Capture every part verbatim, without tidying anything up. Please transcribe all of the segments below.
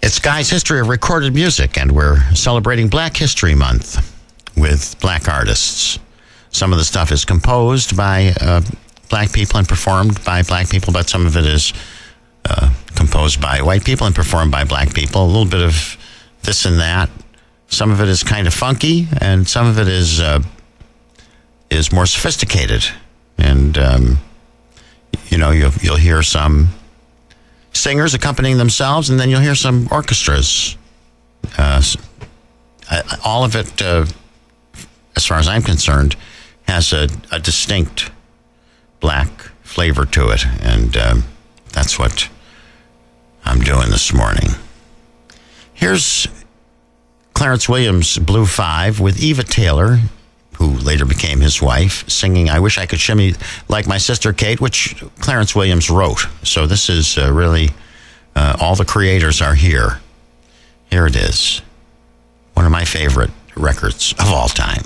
It's Guy's History of Recorded Music, and we're celebrating Black History Month with black artists. Some of the stuff is composed by uh, black people and performed by black people, but some of it is uh, composed by white people and performed by black people. A little bit of this and that. Some of it is kind of funky, and some of it is uh, is more sophisticated. And um, you know, you'll you'll hear some singers accompanying themselves, and then you'll hear some orchestras. Uh, all of it, uh, as far as I'm concerned, has a, a distinct black flavor to it, and um, that's what I'm doing this morning. Here's Clarence Williams' Blue Five with Eva Taylor, who later became his wife, singing I Wish I Could Shimmy Like My Sister Kate, which Clarence Williams wrote. So this is uh, really, uh, all the creators are here. Here it is. One of my favorite records of all time.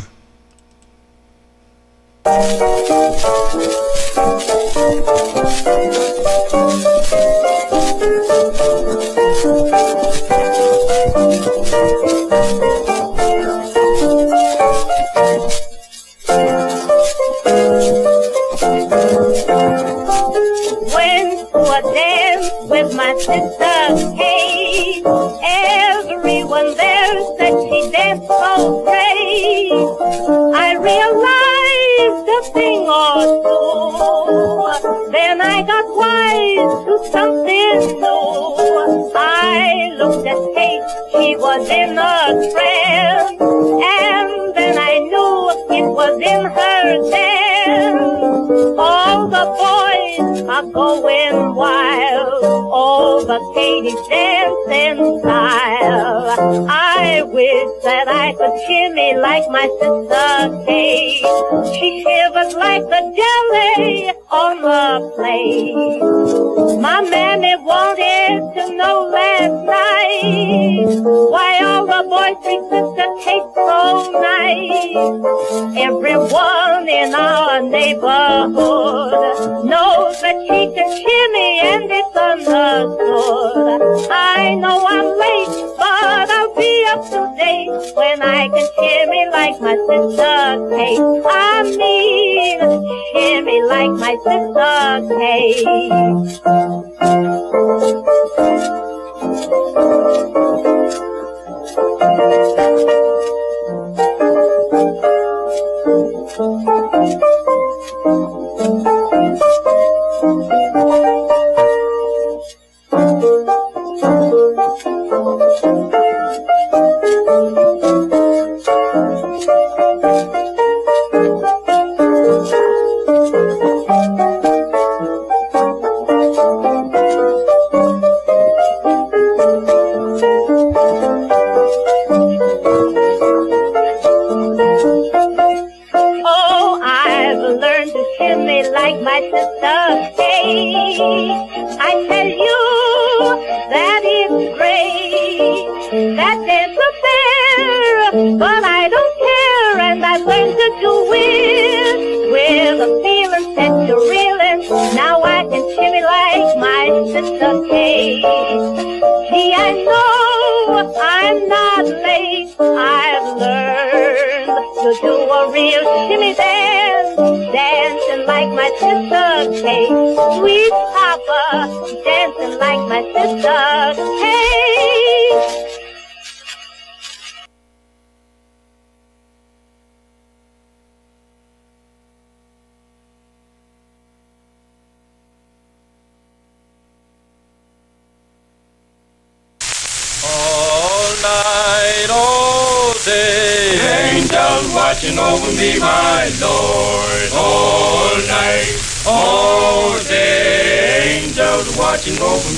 Went to a dance with my sister Kate. Everyone there said she danced so great. I realized a thing or two. Then I got wise to something new. I looked at Kate, she was in a trance. And then I knew it was in her dance. All the boys are going wild over Katie's dancing style. I wish that I could shimmy like my sister Kate. She shivers like the jelly on the plate. My mammy wanted to know last night why all the boys treat Sister Kate so nice. Everyone in our neighborhood knows that she can shimmy and it's understood. I know I'm late, but I'll be up to date when I can shimmy like my sister Kate. I mean, shimmy like my sister Kate. Watching over me, my Lord, all night, all day. Angels watching over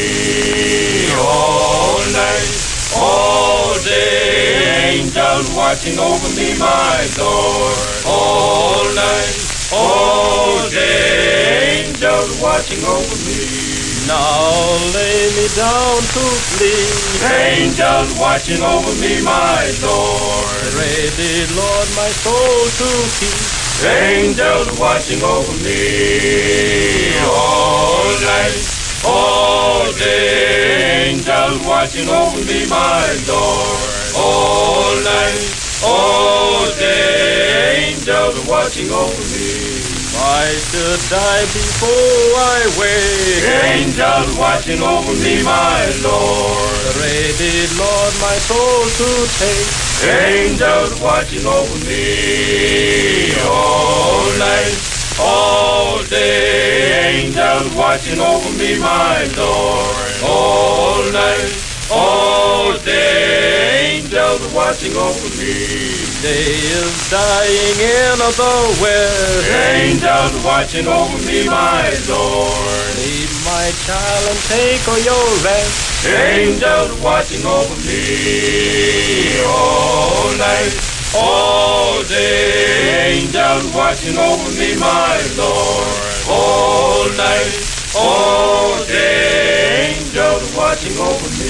me, all night, all day. Angels watching over me, my Lord, all night, all day. Angels watching over me. Now lay me down to sleep. Angels watching over me, my Lord. Ready, Lord, my soul to keep. Angels watching over me all night, all day. Angels angels watching over me, my Lord. All night, all day, angels are watching over me. I should die before I wake. Angels watching over me, my Lord. Ready, Lord, my soul to take. Angels watching over me all night, all day. Angels watching over me, my Lord. All night, all day. Angels watching over me. Day is dying in the west. Angels watching over me, my Lord. Leave my child and take all your rest. Angels watching over me all night, all day. Angels watching over me, my Lord. All night, all day. Angels watching over me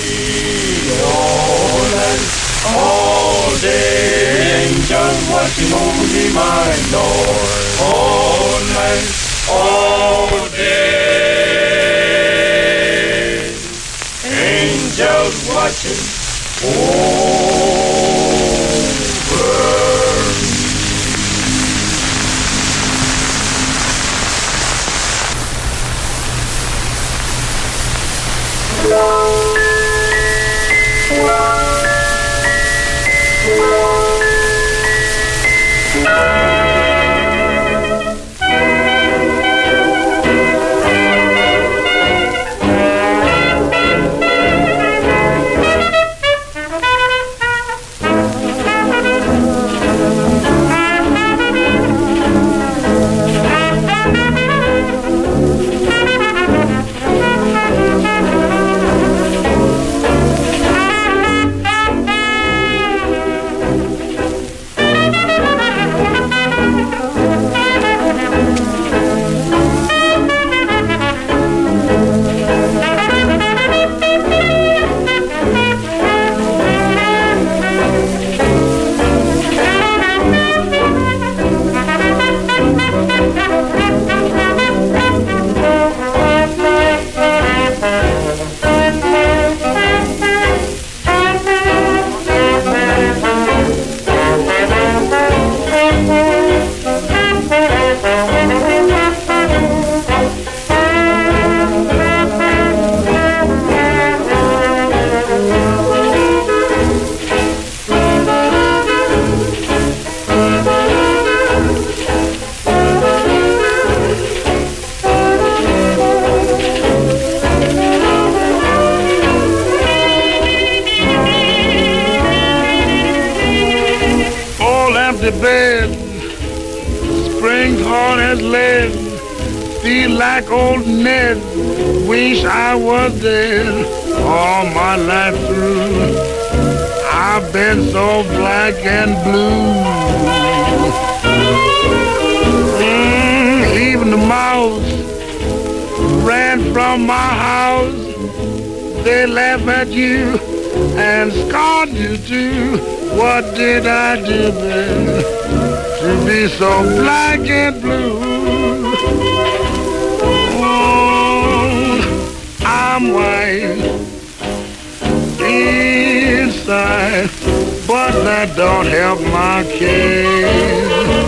all night, all day. Angels watching over me, my Lord. All night, all day. Angels watching over me. The bed, springtime has led, feel like old Ned, wish I was dead. All my life through, I've been so black and blue. Mm, even the mouse ran from my house, they laugh at you and scorn you too. What did I do then to be so black and blue? Oh, I'm white inside, but that don't help my case.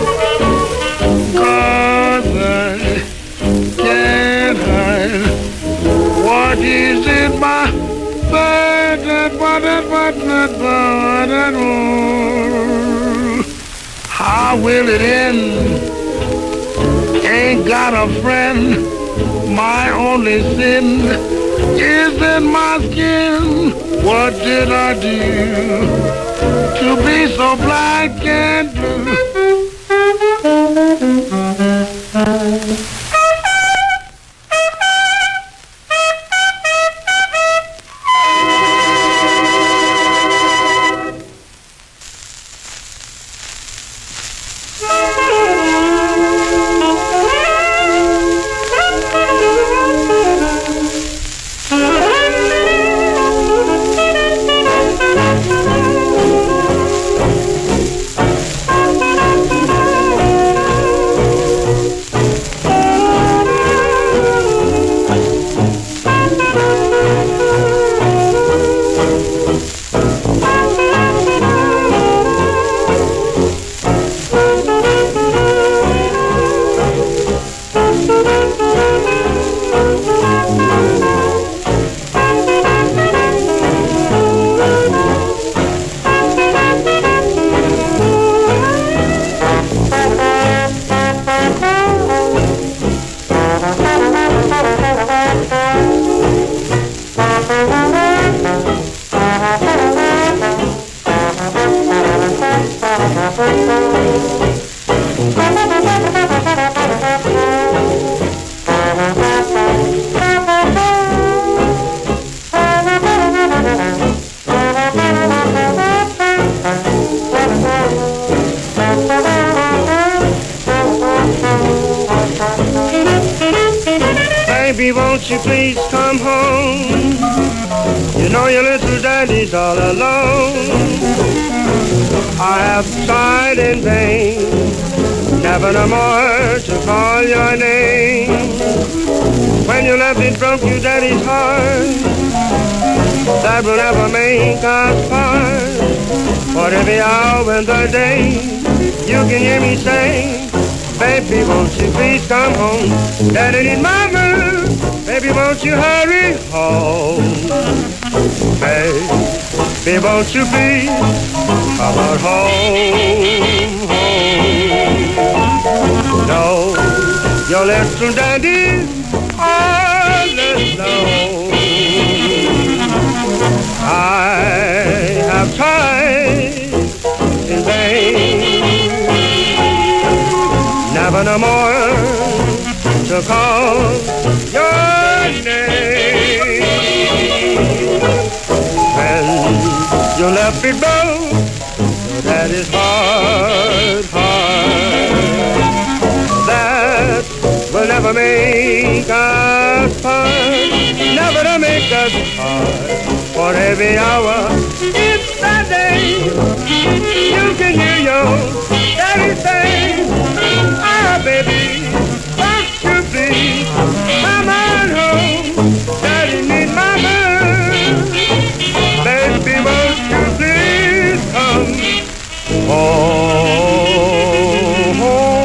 'Cause I can't hide what is in my bed, but it but not but it how will it end? Ain't got a friend. My only sin is in my skin. What did I do to be so black and blue? Baby, won't you please come home? You know your little daddy's all alone. I have tried in vain, never no more to call your name. When you left, it broke you daddy's heart. That will never make us part. For every hour in the day, you can hear me say, baby, won't you please come home? Daddy need mama, baby, won't you hurry home? Baby, won't you please come on home, home? No, your little daddy all alone. I have tried in vain, never no more to call your name. When you left me broke, that is hard, hard. That will never make us part, never to make us part. For every hour in the day, you can hear your daddy say, ah, baby, won't you please come on home? Daddy need mama. Baby, won't you please come home, home?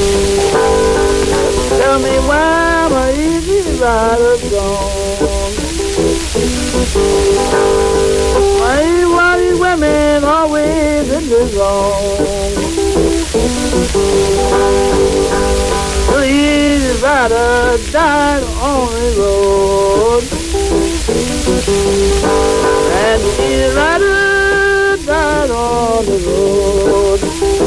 Tell me why my easy rider gone. Why, why these women always in the wrong? The easy rider died on the road, and the easy rider died on the road.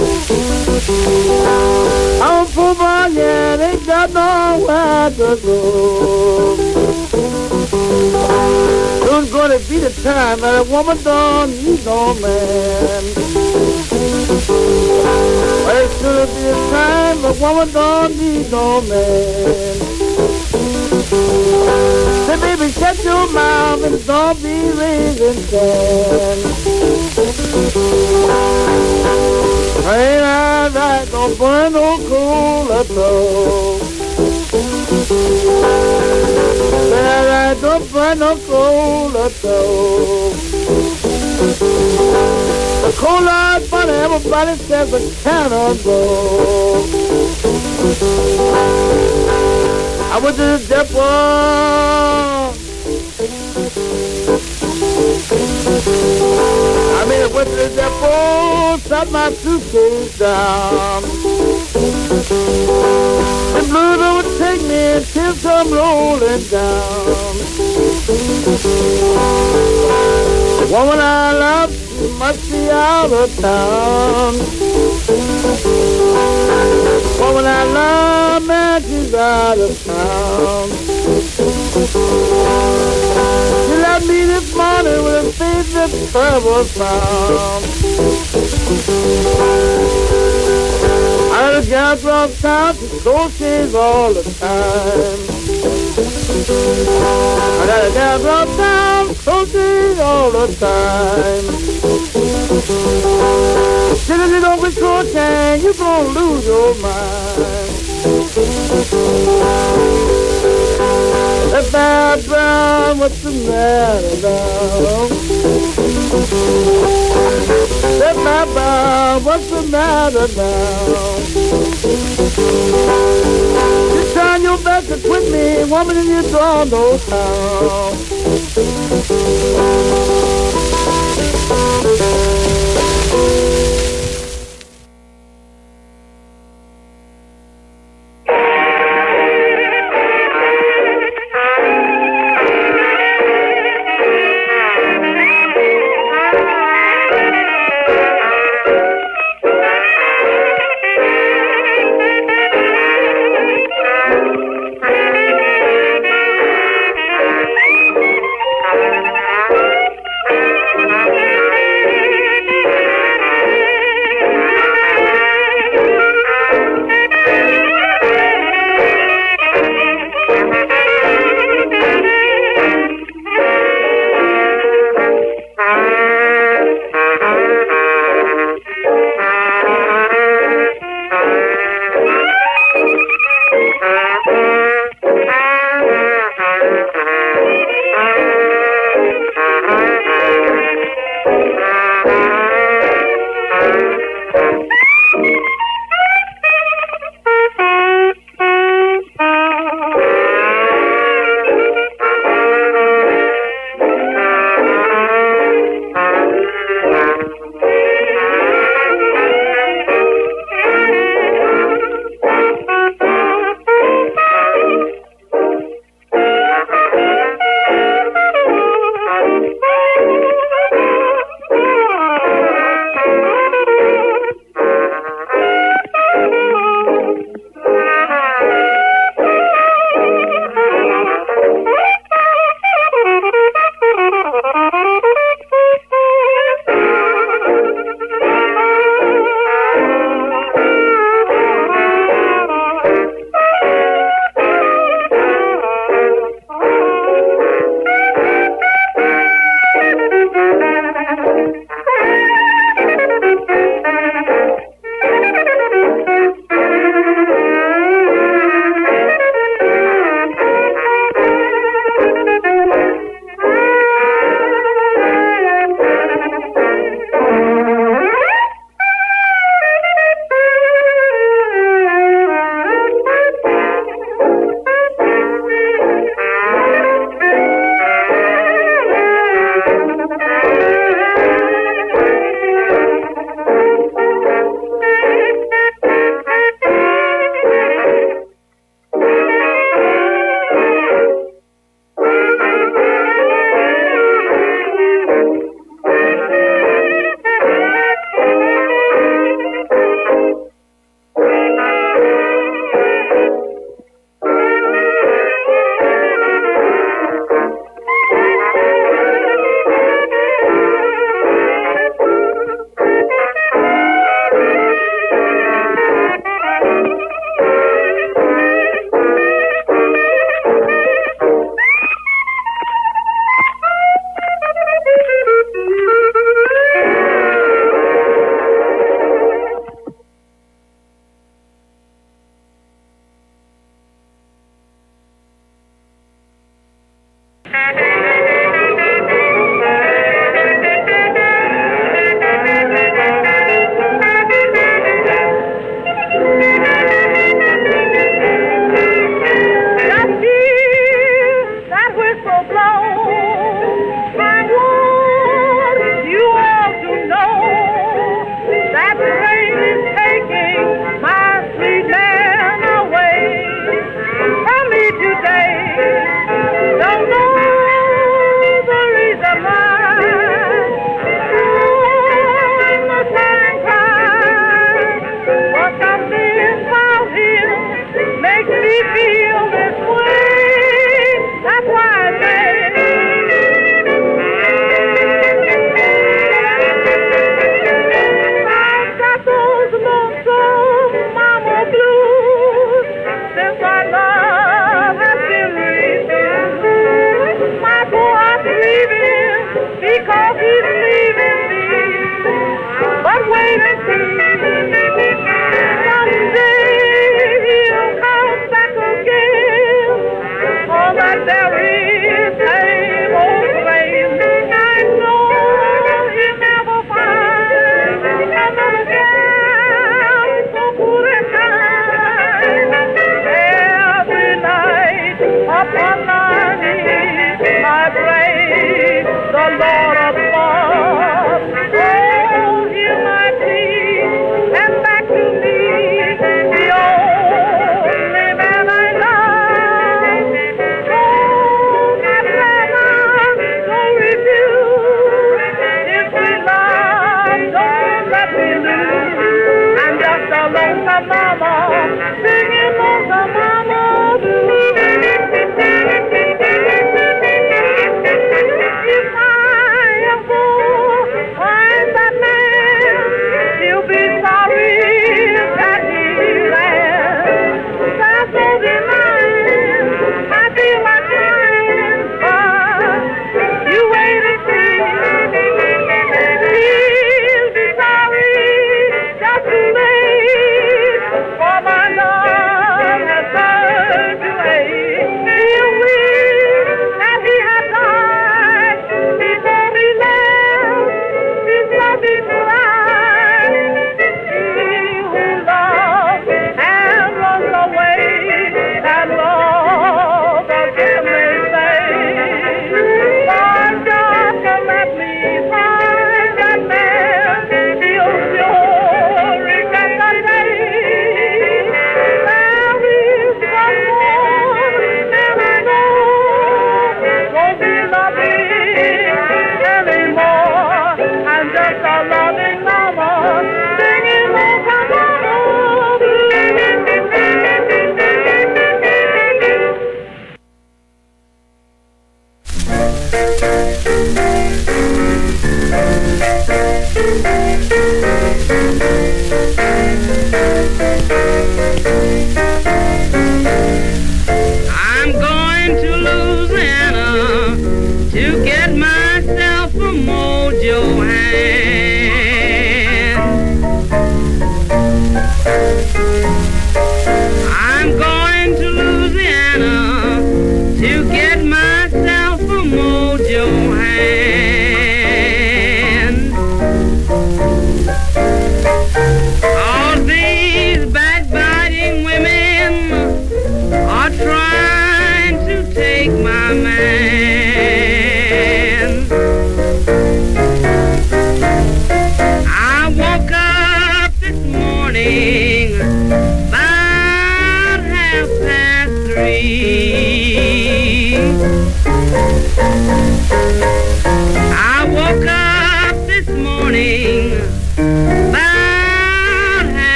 I'm a poor boy, yeah, they got nowhere to go. Soon's gonna be the time that a woman don't need no man. Well, it's gonna be the time a woman don't need no man. Say, baby, shut your mouth and don't be raising sand. Ain't I right, don't burn no coal at all. Ain't I right, don't burn no coal at all. The coal light funny, everybody says it cannot go. I went to the depot. I mean, I went to the depot, set my suitcase down. The blues would take me until I'm rolling down. The woman I love, she must be out of town. The woman I love, man, she's out of town. She left me this morning with a face that's terrible frown. I had a gal from town to crochet all the time. I got a gal from town crochet all the time. If you don't be crocheting, you're gonna lose your mind. That bad brown, what's the matter now? That bad brown, what's the matter now? You're trying your best to quit me, woman, and you don't know how.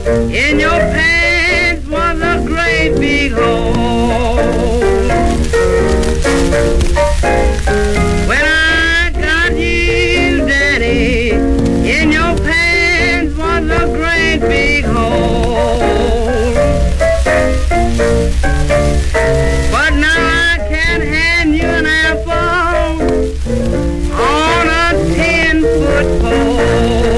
In your pants was a great big hole. When I got you, Daddy, in your pants was a great big hole. But now I can hand you an apple on a ten-foot pole.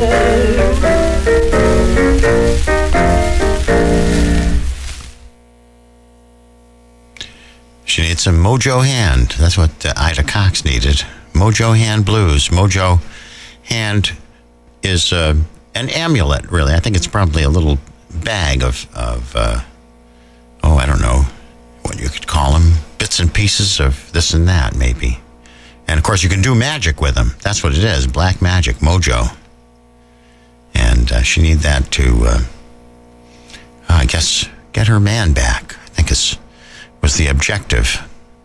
She needs some Mojo Hand. That's what uh, Ida Cox needed. Mojo Hand Blues. Mojo Hand is uh, an amulet, really. I think it's probably a little bag of, of uh, oh, I don't know what you could call them. Bits and pieces of this and that, maybe. And, of course, you can do magic with them. That's what it is, black magic, mojo. And uh, she needed that to, uh, I guess, get her man back, I think is was the objective.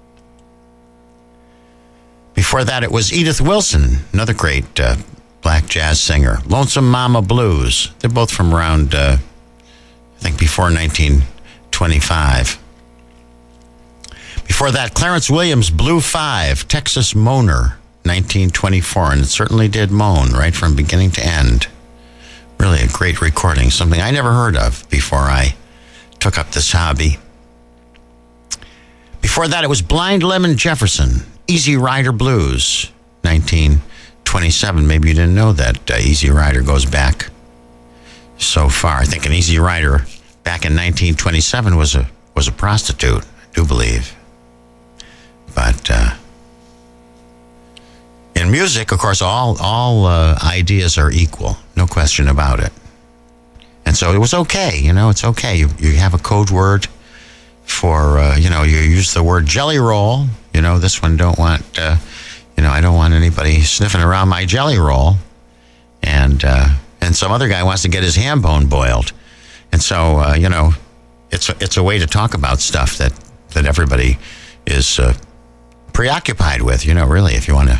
Before that, it was Edith Wilson, another great uh, black jazz singer. Lonesome Mama Blues. They're both from around, uh, I think, before nineteen twenty-five. Before that, Clarence Williams, Blue Five, Texas Moaner, nineteen twenty-four. And it certainly did moan right from beginning to end. Really a great recording, something I never heard of before I took up this hobby. Before that, it was Blind Lemon Jefferson, Easy Rider Blues, nineteen twenty-seven. Maybe you didn't know that uh, Easy Rider goes back so far. I think an Easy Rider back in nineteen twenty-seven was a was a prostitute, I do believe. But uh, in music, of course, all all uh, ideas are equal, no question about it. And so it was okay, you know, it's okay. You you have a code word for, uh, you know, you use the word jelly roll. You know, this one don't want, uh, you know, I don't want anybody sniffing around my jelly roll. And uh, and some other guy wants to get his ham bone boiled. And so, uh, you know, it's a, it's a way to talk about stuff that, that everybody is uh, preoccupied with, you know, really, if you want to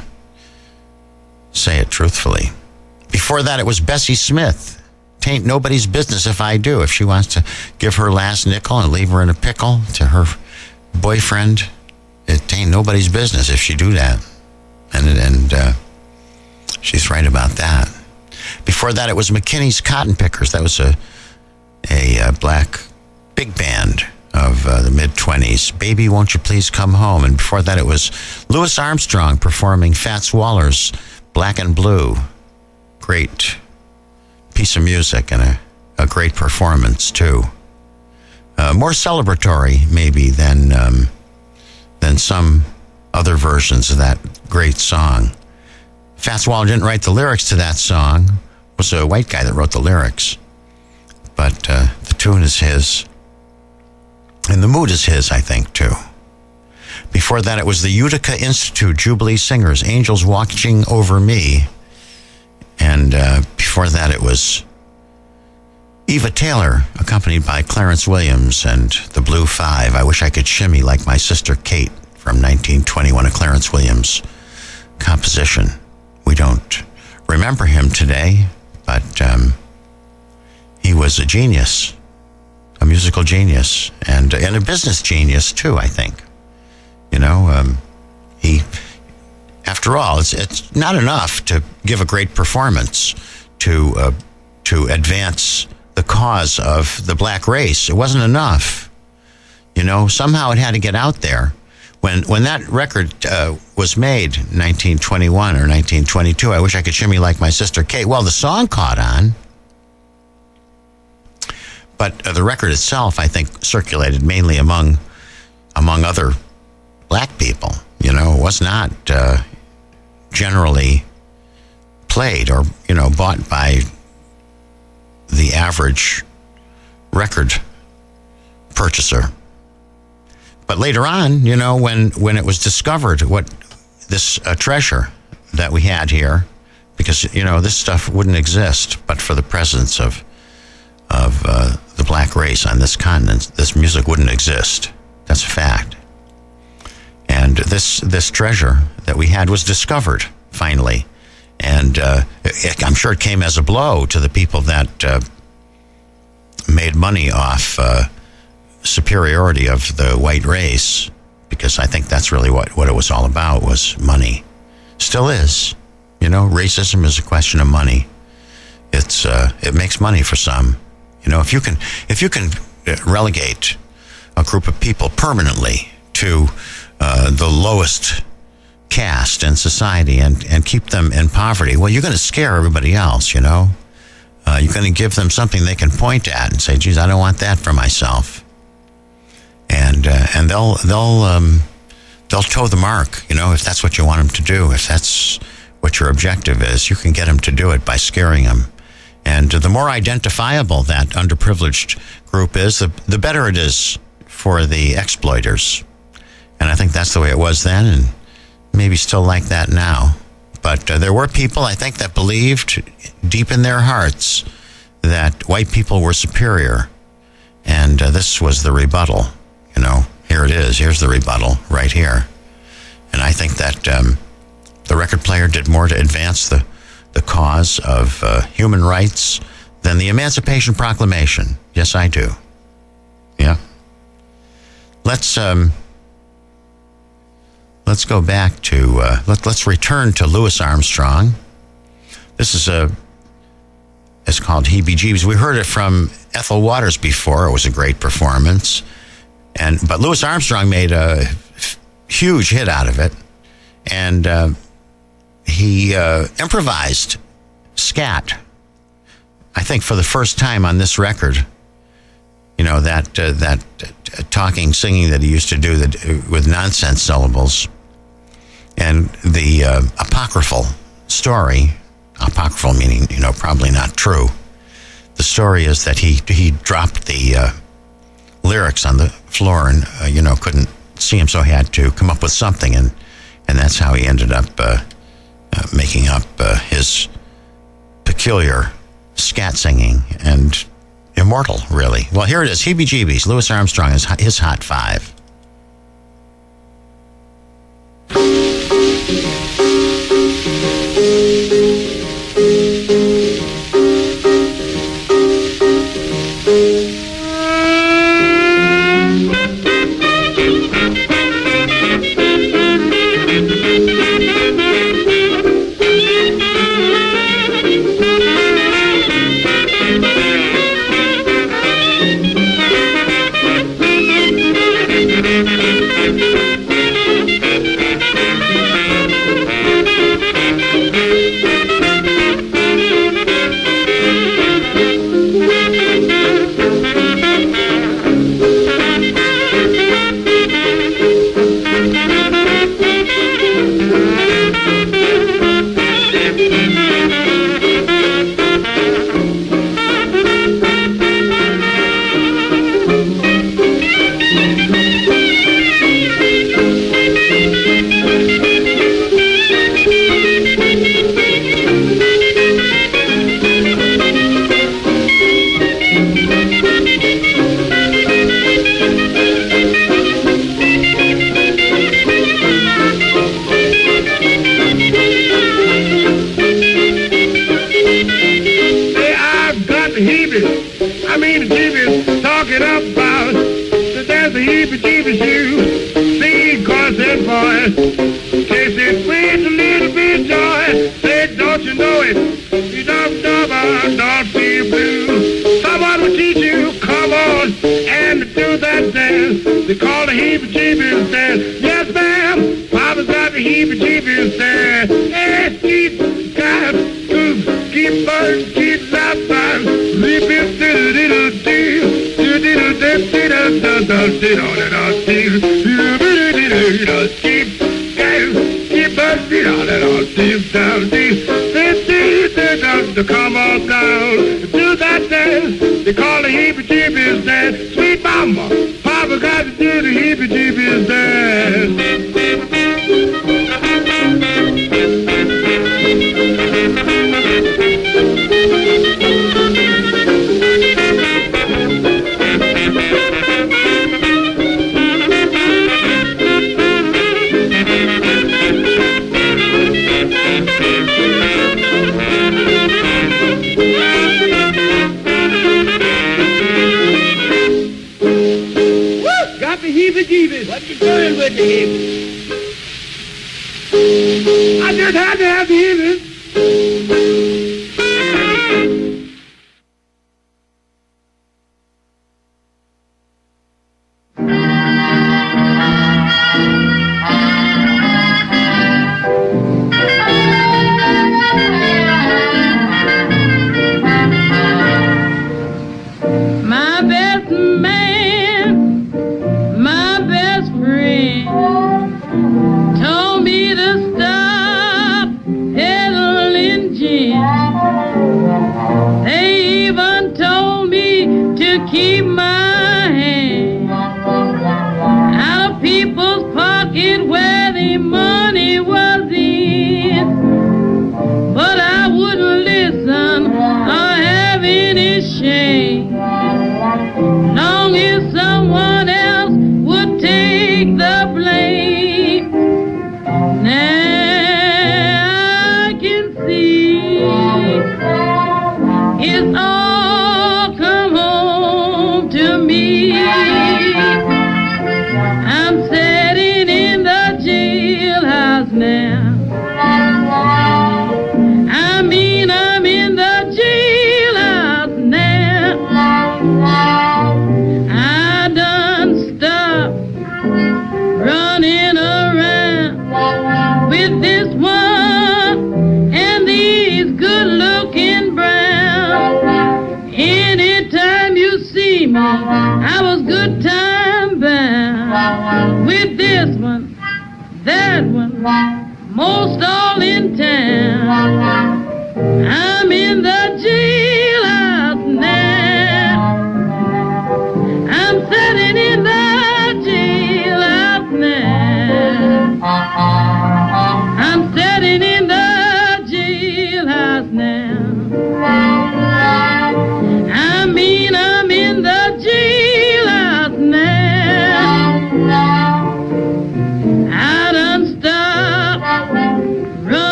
say it truthfully. Before that, it was Bessie Smith. Tain't nobody's business if I do. If she wants to give her last nickel and leave her in a pickle to her boyfriend, it ain't nobody's business if she do that. And and uh, she's right about that. Before that, it was McKinney's Cotton Pickers. That was a a, a black big band of uh, the mid-twenties. Baby, Won't You Please Come Home. And before that, it was Louis Armstrong performing Fats Waller's Black and Blue. Great piece of music and a, a great performance, too. Uh, more celebratory, maybe, than, um, than some other versions of that great song. Fats Waller didn't write the lyrics to that song. It was a white guy that wrote the lyrics. But uh, the tune is his. And the mood is his, I think, too. Before that, it was the Utica Institute Jubilee Singers, Angels Watching Over Me. And uh, before that, it was Eva Taylor, accompanied by Clarence Williams and the Blue Five. I Wish I Could Shimmy Like My Sister Kate, from nineteen twenty-one, a Clarence Williams composition. We don't remember him today, but um, he was a genius, a musical genius, and, and a business genius, too, I think. You know, um, he... After all, it's it's not enough to give a great performance to uh, to advance the cause of the black race. It wasn't enough. You know, somehow it had to get out there. When when that record uh, was made, nineteen twenty-one or nineteen twenty-two, I Wish I Could Shimmy Like My Sister Kate. Well, the song caught on. But uh, the record itself, I think, circulated mainly among among other black people. You know, it was not uh, generally played or, you know, bought by the average record purchaser. But later on, you know, when, when it was discovered what this uh, treasure that we had here, because, you know, this stuff wouldn't exist but for the presence of of uh, the black race on this continent. This music wouldn't exist. That's a fact. And this this treasure that we had was discovered, finally. And uh, it, I'm sure it came as a blow to the people that uh, made money off uh, superiority of the white race, because I think that's really what, what it was all about, was money. Still is. You know, racism is a question of money. It's uh, it makes money for some. You know, if you can if you can relegate a group of people permanently to uh, the lowest caste in society and, and keep them in poverty, well, you're going to scare everybody else, you know. Uh, you're going to give them something they can point at and say, geez, I don't want that for myself. And uh, and they'll they'll um, they'll toe the mark, you know, if that's what you want them to do. If that's what your objective is, you can get them to do it by scaring them. And the more identifiable that underprivileged group is, the, the better it is for the exploiters. And I think that's the way it was then, and maybe still like that now. But uh, there were people, I think, that believed deep in their hearts that white people were superior. And uh, this was the rebuttal. You know, here it is. Here's the rebuttal right here. And I think that um, the record player did more to advance the, the cause of uh, human rights than the Emancipation Proclamation. Yes, I do. Yeah. Let's... Um, Let's go back to, uh, let, let's return to Louis Armstrong. This is a, it's called Heebie-Jeebies. We heard it from Ethel Waters before. It was a great performance. And, but Louis Armstrong made a f- huge hit out of it. And uh, he uh, improvised scat, I think for the first time on this record. You know, that uh, that uh, talking, singing that he used to do that, uh, with nonsense syllables. And the uh, apocryphal story, apocryphal meaning, you know, probably not true. The story is that he he dropped the uh, lyrics on the floor and, uh, you know, couldn't see him, so he had to come up with something. And, and that's how he ended up uh, uh, making up uh, his peculiar scat singing and immortal, really. Well, here it is, Heebie-Jeebies. Louis Armstrong is his Hot Five. They call the heebie-jeebies dance. Yes, ma'am. Papa's got the heebie-jeebies dance. Hey, keep, got, keep, keep burning, keep outside. Leap it, do-do-do-do-do. Do-do-do-do-do-do-do-do-do-do-do. Keep, keep burning, do-do-do-do-do-do-do-do. Come on down, do that dance. They call the heebie-jeebies dance. Sweet mama, Papa got to do the heebie-jeebies dance. heebie jeebies. What you doing with the heebie? I just had to have the heebie.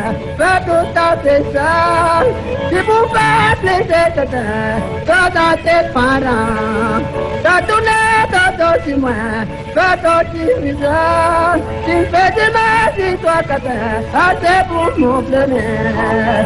fais tout à tes soeurs. Si vous faites plaisir de toi, dans tes parents, dans tout n'est pas aussi moins, fais ton petit visage. Si fais du mal, si toi t'as fait, assez pour mon plaisir.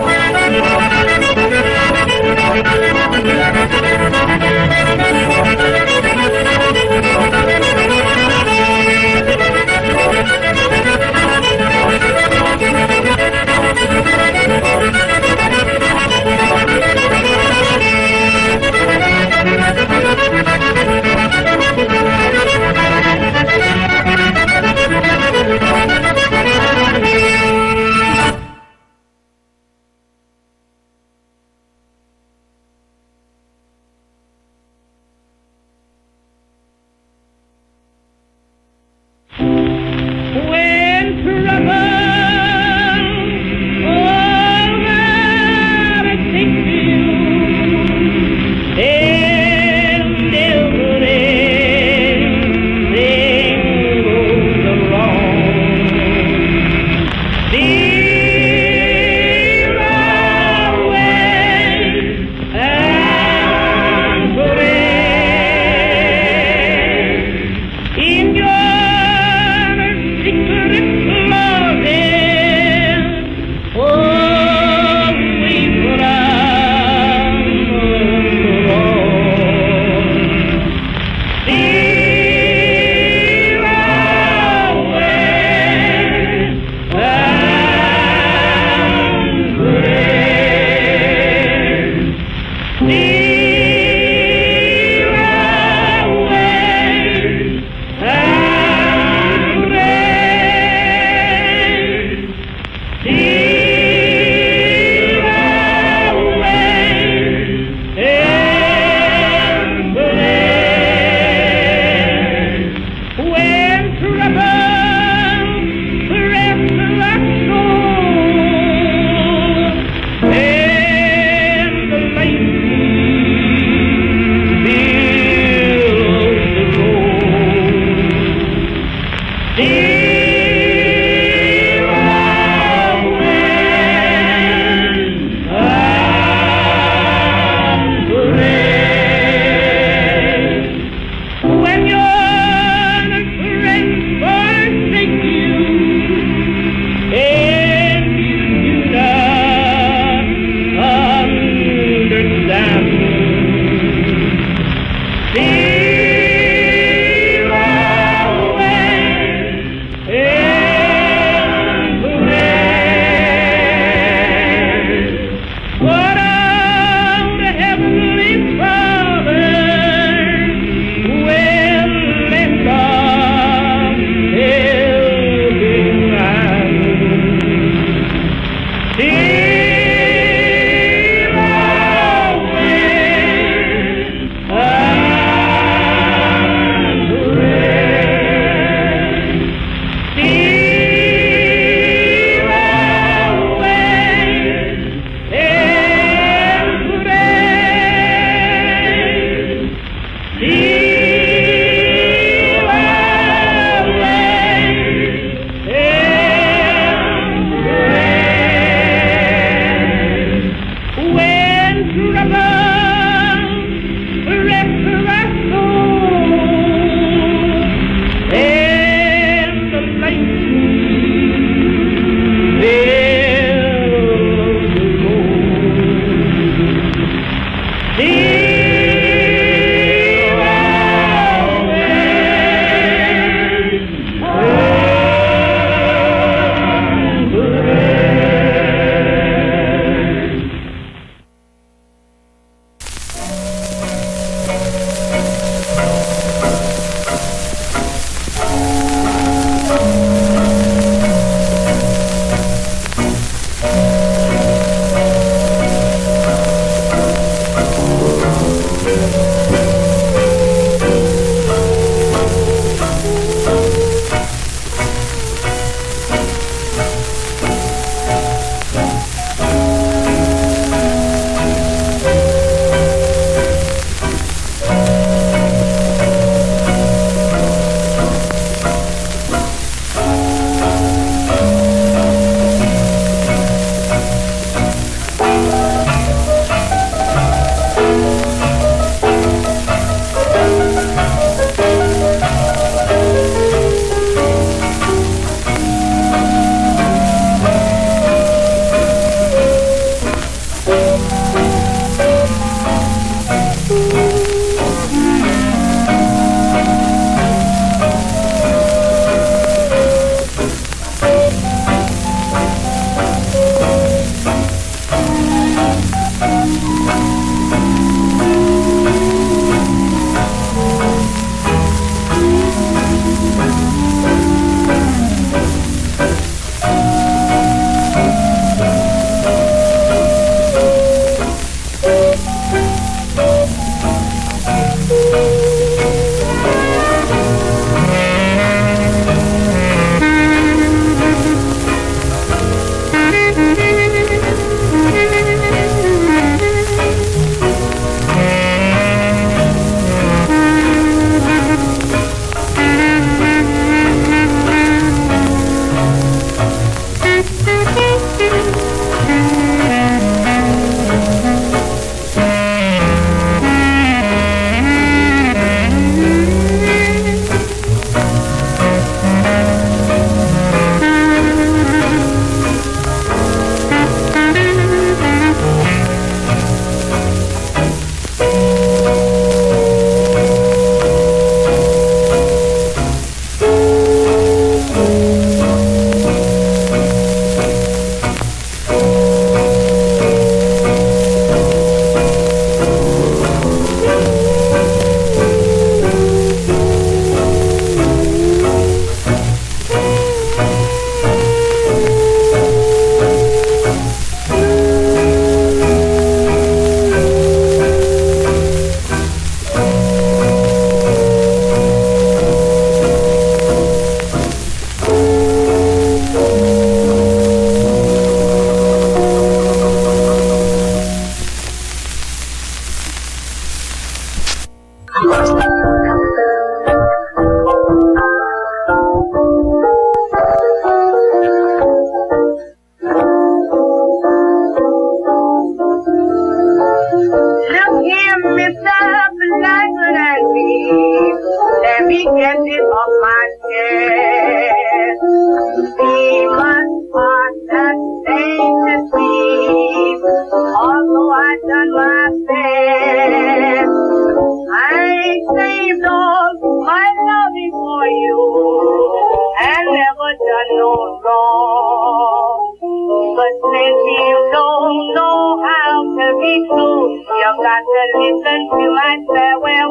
since you don't know how to be true, you've got to listen to my farewell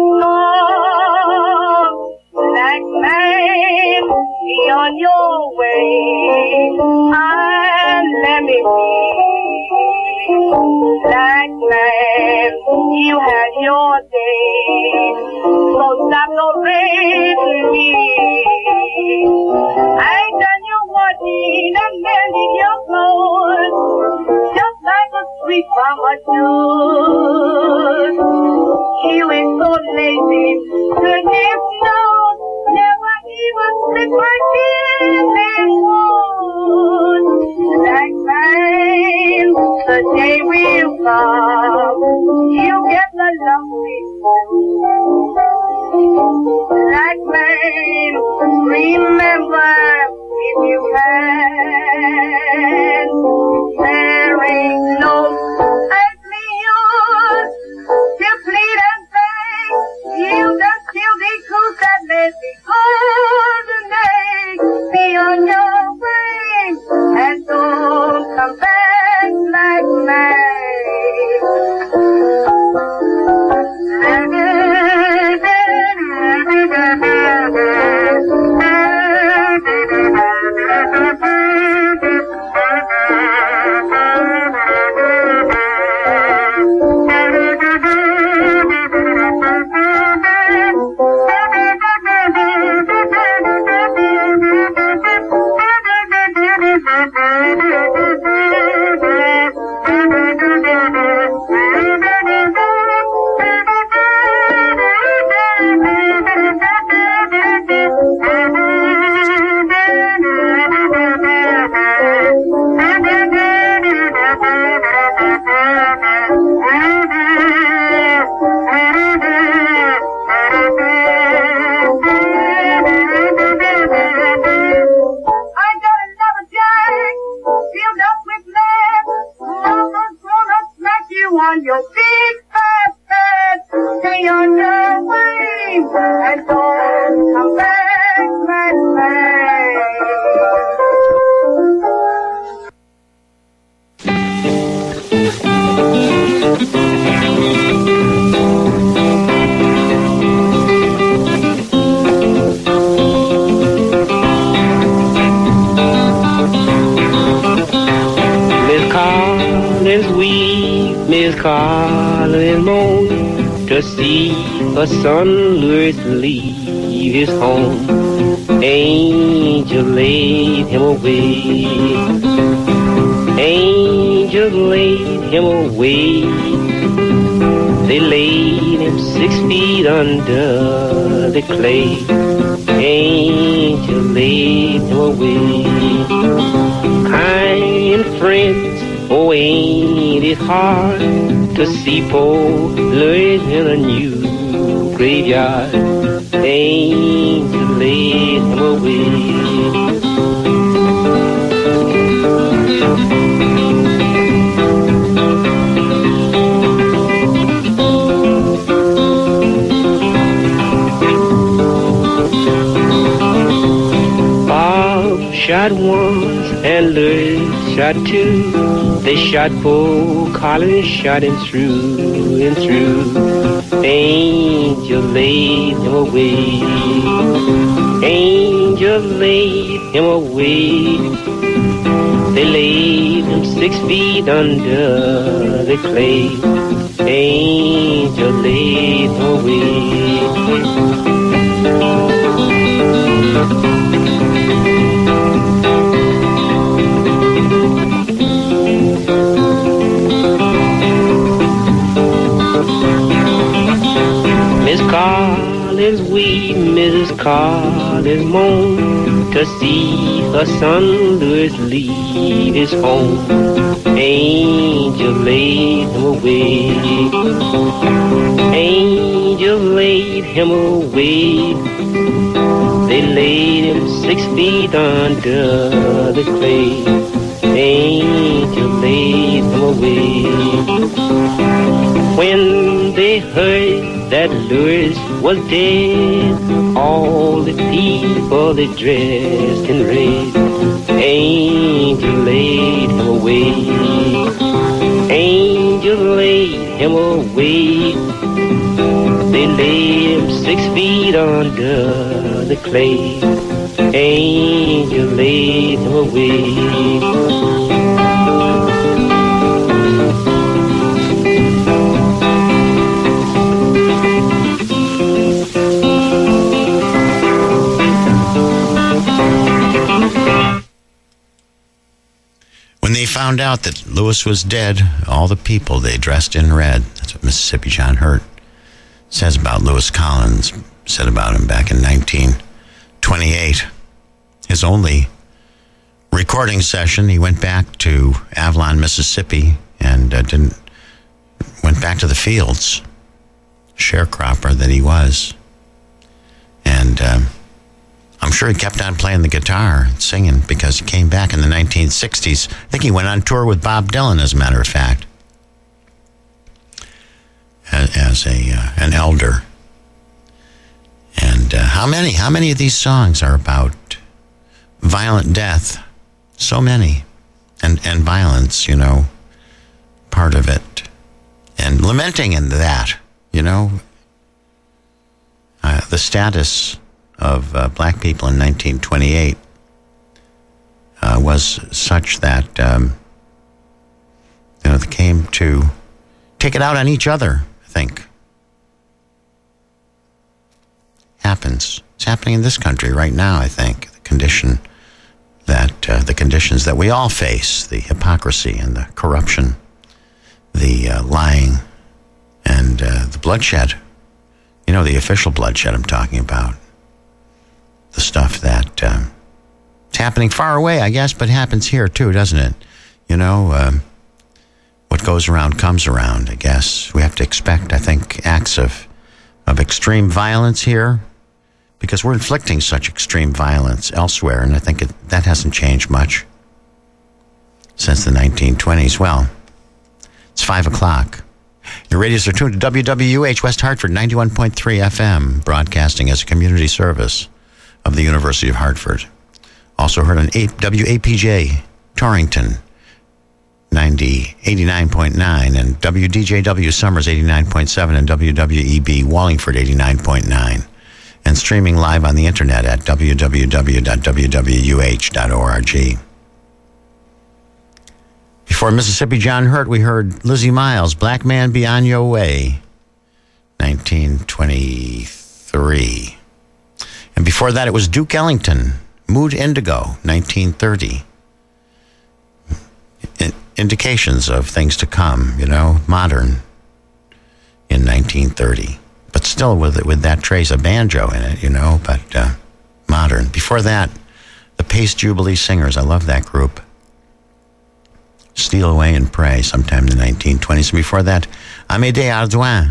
song. Black man, be on your way, and let me be. Black man, you had your day, so stop no raising me. I ain't done you washing and mending your clothes, just like a sweet from a tooth. You is so lazy, goodness knows, never even slip my tears and wounds. Black man, the day will come, you get the love we do. Black man, remember if you can, there ain't no earthly use to plead and beg. You just kill the goose that made the golden egg. Be on your way and don't come back like man. On your big fat head, stay on your way, and don't come back, my Miss Collins weep, Miss Collins moan, to see her son Louis leave his home. Angel laid him away, angel laid him away. They laid him six feet under the clay. Angel laid him away. Kind friends, oh, ain't it hard to see poor Louis in a new graveyard? Angel laid him away. Bob shot once and Louis shot two. They shot poor Collins, shot him through and through. Angel laid him away. Angel laid him away. They laid him six feet under the clay. Angel laid him away. Miss Collins weep, Missus Collins moan, to see her son Louis leave his home. Angel laid him away. Angel laid him away. They laid him six feet under the clay. Angel laid him away. When they heard that Louis was dead, all the people they dressed in red. Angel laid him away. Angel laid him away. They laid him six feet under the clay. Angel laid him away. When they found out that Lewis was dead, all the people they dressed in red. That's what Mississippi John Hurt says about Lewis Collins, said about him back in nineteen twenty-eight. His only recording session, he went back to Avalon, Mississippi, and uh, didn't went back to the fields, sharecropper that he was. And um, I'm sure he kept on playing the guitar and singing because he came back in the nineteen sixties. I think he went on tour with Bob Dylan, as a matter of fact, as, as a uh, an elder. And uh, how many, how many of these songs are about violent death? So many. And, and violence, you know, part of it. And lamenting in that, you know, uh, the status of uh, black people in nineteen twenty-eight uh, was such that, um, you know, they came to take it out on each other, I think. Happens. It's happening in this country right now, I think. The condition that, uh, the conditions that we all face, the hypocrisy and the corruption, the uh, lying and uh, the bloodshed. You know, the official bloodshed I'm talking about. The stuff that um, it's happening far away, I guess, but happens here too, doesn't it? You know, um, what goes around comes around, I guess. We have to expect, I think, acts of of extreme violence here because we're inflicting such extreme violence elsewhere, and I think it, that hasn't changed much since the nineteen twenties. Well, it's five o'clock. Your radios are tuned to W W U H West Hartford, ninety-one point three F M, broadcasting as a community service of the University of Hartford. Also heard on W A P J Torrington, ninety, eighty-nine point nine, and W D J W Summers, eighty-nine point seven, and W W E B Wallingford, eighty-nine point nine. And streaming live on the internet at w w w dot w w u h dot org. Before Mississippi John Hurt, we heard Lizzie Miles, Black Man Be On Your Way, nineteen twenty-three. And before that, it was Duke Ellington, Mood Indigo, nineteen thirty. In- indications of things to come, you know, modern in nineteen thirty. But still with with that trace of banjo in it, you know, but uh, modern. Before that, the Pace Jubilee Singers, I love that group. Steal Away and Pray, sometime in the nineteen twenties. And before that, Amédée Ardouin,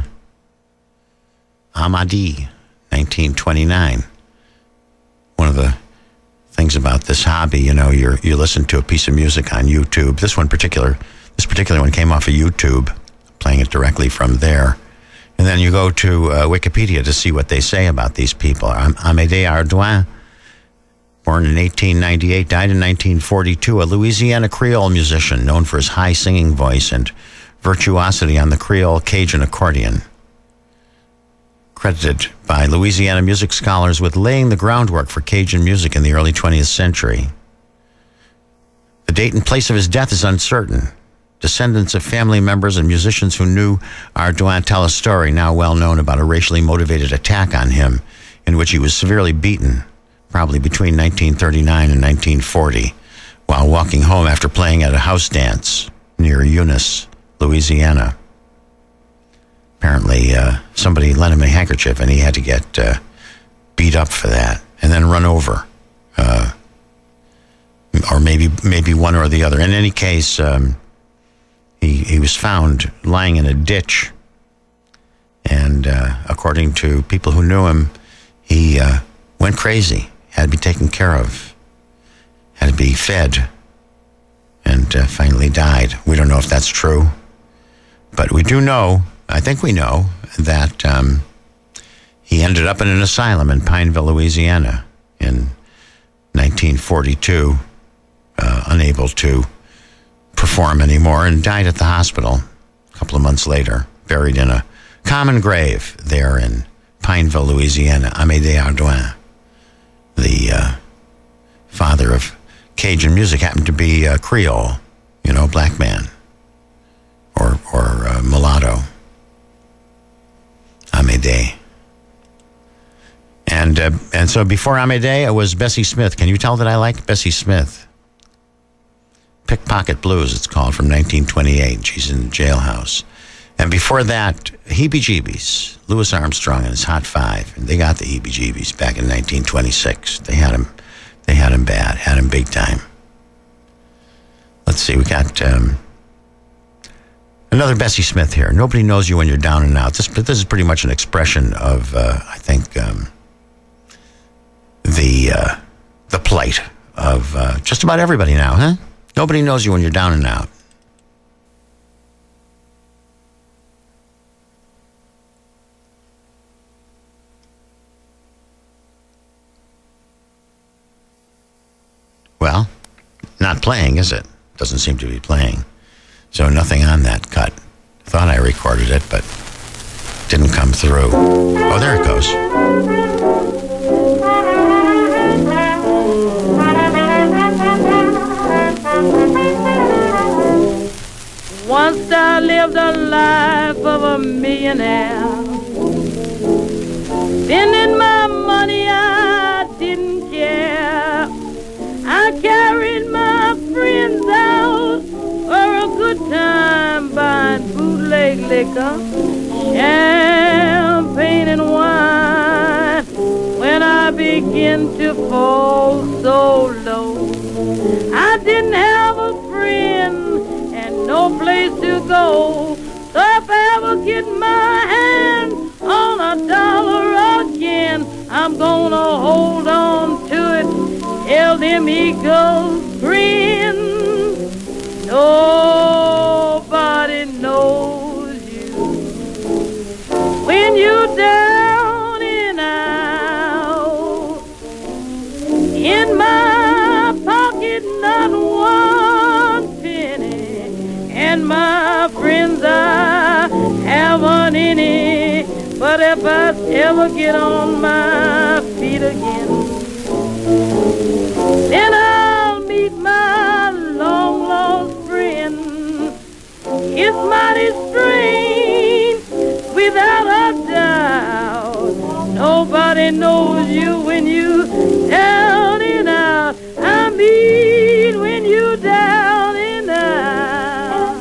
Amadi, nineteen twenty-nine. One of the things about this hobby, you know, you you listen to a piece of music on YouTube. This one particular, this particular one came off of YouTube, playing it directly from there. And then you go to uh, Wikipedia to see what they say about these people. Am- Amédée Ardouin, born in eighteen ninety-eight, died in nineteen forty-two, a Louisiana Creole musician known for his high singing voice and virtuosity on the Creole Cajun accordion. Credited by Louisiana music scholars with laying the groundwork for Cajun music in the early twentieth century. The date and place of his death is uncertain. Descendants of family members and musicians who knew Ardouin tell a story now well known about a racially motivated attack on him in which he was severely beaten, probably between nineteen thirty-nine and nineteen forty, while walking home after playing at a house dance near Eunice, Louisiana. Apparently, uh, somebody lent him a handkerchief and he had to get uh, beat up for that and then run over. Uh, or maybe maybe one or the other. In any case, um, he, he was found lying in a ditch. And uh, according to people who knew him, he uh, went crazy, had to be taken care of, had to be fed, and uh, finally died. We don't know if that's true. But we do know, I think we know, that um, he ended up in an asylum in Pineville, Louisiana in nineteen forty-two. uh, unable to perform anymore, and died at the hospital a couple of months later, buried in a common grave there in Pineville, Louisiana. Amédée Ardoin, the uh, father of Cajun music, happened to be a Creole, you know, black man, or or uh, mulatto. Amédée. And uh, and so before Amédée, it was Bessie Smith. Can you tell that I like Bessie Smith? Pickpocket Blues, it's called, from nineteen twenty-eight. She's in the jailhouse. And before that, Heebie-Jeebies, Louis Armstrong and his Hot Five. And they got the Heebie-Jeebies back in nineteen twenty-six. They had him, they had him bad, had him big time. Let's see, we got um, another Bessie Smith here. Nobody knows you when you're down and out. This, this is pretty much an expression of, uh, I think, um, the uh, the plight of uh, just about everybody now, huh? Nobody knows you when you're down and out. Well, not playing, is it? Doesn't seem to be playing. So nothing on that cut. Thought I recorded it, but didn't come through. Oh, there it goes. Once I lived a life of a millionaire, spending my money I didn't care. I carried my friends out for a good time, buying bootleg liquor, champagne and wine. When I began to fall so low, I didn't have a friend and no place to go. So if I ever get my hands on a dollar again, I'm gonna hold on to it. Tell them eagles grin. Nobody knows you when you're down and out. In my pocket, not one penny, and my friends, I haven't any. But if I ever get on my feet again, then I'll meet my long-lost friend. It's mighty strange, without a doubt. Nobody knows you when you down and out. I mean, when you down and out.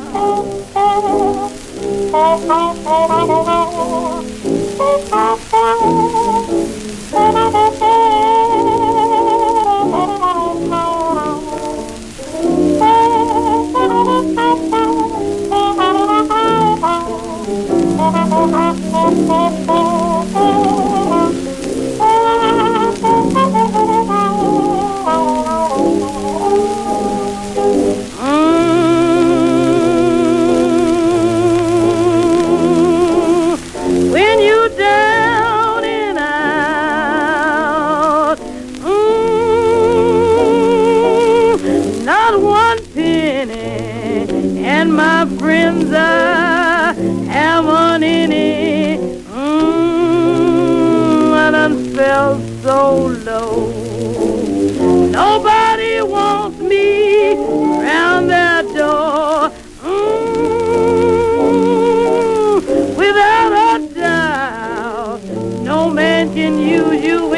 Friends, I haven't any. Mm, I done felt so low. Nobody wants me round their door. Mm, without a doubt, no man can use you